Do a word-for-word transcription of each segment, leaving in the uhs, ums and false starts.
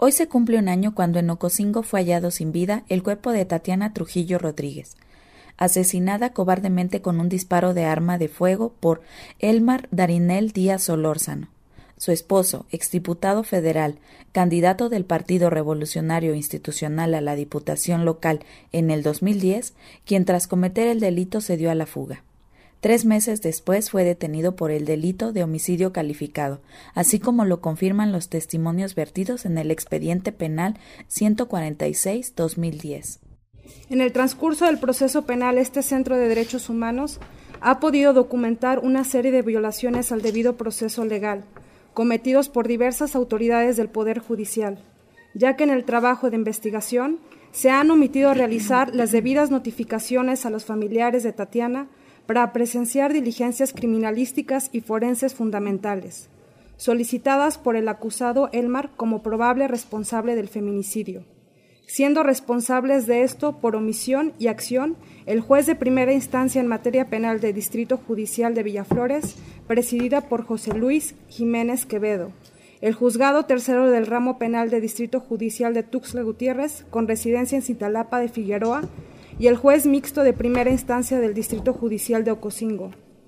Hoy se cumple un año cuando en Ocosingo fue hallado sin vida el cuerpo de Tatiana Trujillo Rodríguez, asesinada cobardemente con un disparo de arma de fuego por Elmar Darinel Díaz Solórzano, su esposo, exdiputado federal, candidato del Partido Revolucionario Institucional a la Diputación Local en el dos mil diez, quien tras cometer el delito se dio a la fuga. Tres meses después fue detenido por el delito de homicidio calificado, así como lo confirman los testimonios vertidos en el expediente penal ciento cuarenta y seis guión dos mil diez. En el transcurso del proceso penal, este Centro de Derechos Humanos ha podido documentar una serie de violaciones al debido proceso legal, cometidos por diversas autoridades del Poder Judicial, ya que en el trabajo de investigación se han omitido realizar las debidas notificaciones a los familiares de Tatiana para presenciar diligencias criminalísticas y forenses fundamentales, solicitadas por el acusado Elmar como probable responsable del feminicidio, siendo responsables de esto por omisión y acción el juez de primera instancia en materia penal del Distrito Judicial de Villaflores, presidida por José Luis Jiménez Quevedo, el juzgado tercero del ramo penal del Distrito Judicial de Tuxtla Gutiérrez, con residencia en Cintalapa de Figueroa, y el juez mixto de primera instancia del Distrito Judicial de Ocosingo.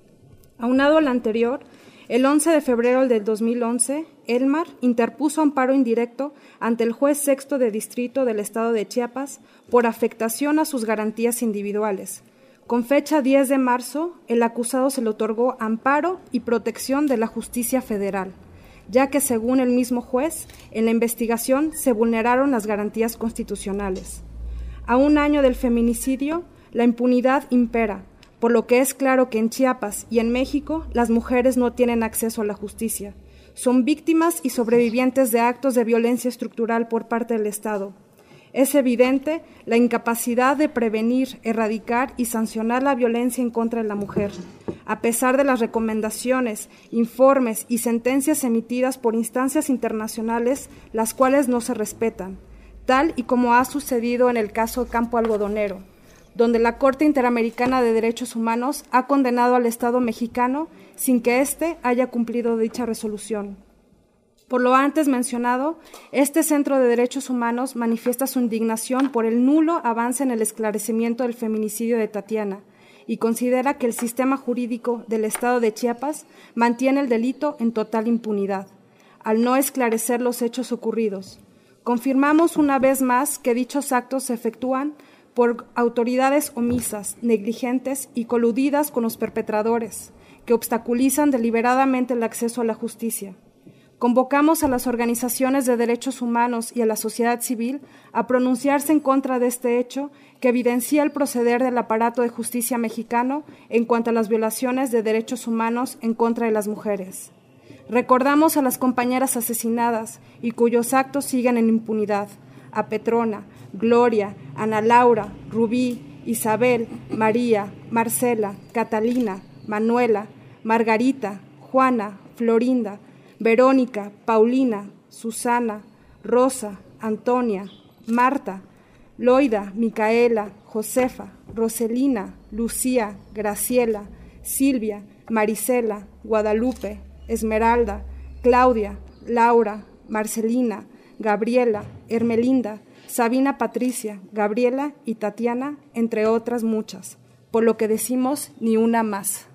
Aunado al anterior, el once de febrero del dos mil once, Elmar interpuso amparo indirecto ante el juez sexto de distrito del estado de Chiapas por afectación a sus garantías individuales. Con fecha diez de marzo, el acusado se le otorgó amparo y protección de la justicia federal, ya que según el mismo juez, en la investigación se vulneraron las garantías constitucionales. A un año del feminicidio, la impunidad impera, por lo que es claro que en Chiapas y en México las mujeres no tienen acceso a la justicia. Son víctimas y sobrevivientes de actos de violencia estructural por parte del Estado. Es evidente la incapacidad de prevenir, erradicar y sancionar la violencia en contra de la mujer, a pesar de las recomendaciones, informes y sentencias emitidas por instancias internacionales, las cuales no se respetan, tal y como ha sucedido en el caso Campo Algodonero, donde la Corte Interamericana de Derechos Humanos ha condenado al Estado mexicano sin que éste haya cumplido dicha resolución. Por lo antes mencionado, este Centro de Derechos Humanos manifiesta su indignación por el nulo avance en el esclarecimiento del feminicidio de Tatiana y considera que el sistema jurídico del Estado de Chiapas mantiene el delito en total impunidad, al no esclarecer los hechos ocurridos. Confirmamos una vez más que dichos actos se efectúan por autoridades omisas, negligentes y coludidas con los perpetradores, que obstaculizan deliberadamente el acceso a la justicia. Convocamos a las organizaciones de derechos humanos y a la sociedad civil a pronunciarse en contra de este hecho que evidencia el proceder del aparato de justicia mexicano en cuanto a las violaciones de derechos humanos en contra de las mujeres. Recordamos a las compañeras asesinadas y cuyos actos siguen en impunidad, a Petrona, Gloria, Ana Laura, Rubí, Isabel, María, Marcela, Catalina, Manuela, Margarita, Juana, Florinda, Verónica, Paulina, Susana, Rosa, Antonia, Marta, Loida, Micaela, Josefa, Roselina, Lucía, Graciela, Silvia, Marisela, Guadalupe, Esmeralda, Claudia, Laura, Marcelina, Gabriela, Hermelinda, Sabina Patricia, Gabriela y Tatiana, entre otras muchas, por lo que decimos ni una más.